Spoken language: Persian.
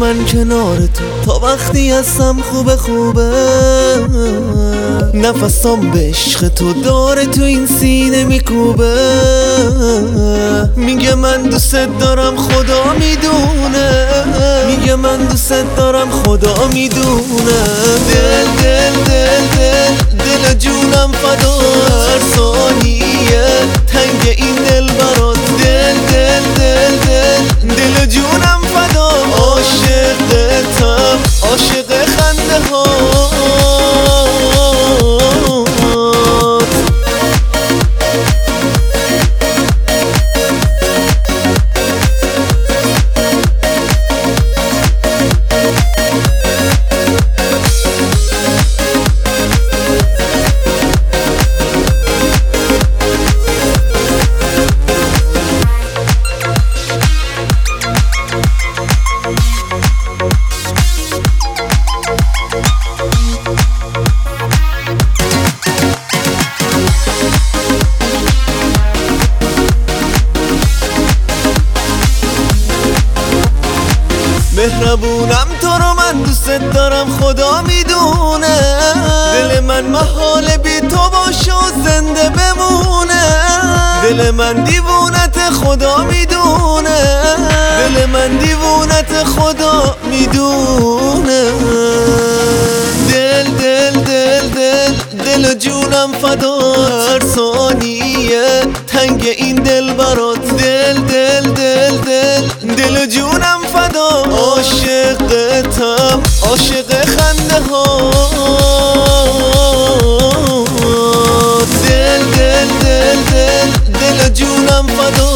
من کنار تو تا وقتی هستم خوبه خوبه. نفسام به عشق تو داره تو این سینه میکوبه. میگه من دوست دارم خدا میدونه، میگه من دوست دارم خدا میدونه. دل دل دل دل دل جونم فدا، هر ثانیه تنگ این دل برات. دل دل دل دل دل جونم فدا، عاشقتم عاشق خنده هات. مهربونم تو رو من دوست دارم خدا میدونه. دل من محال بی تو باشه و زنده بمونه. دل من دیوونت خدا میدونه، دل من دیوونت خدا میدونه. دل دل دل دل دل جونم فدا، هر ثانیه تنگ این دل برات. دل دل دل دل دل جونم فدا، عاشقتم عاشق خنده هات. دل دل دل دل دل جونم فدا.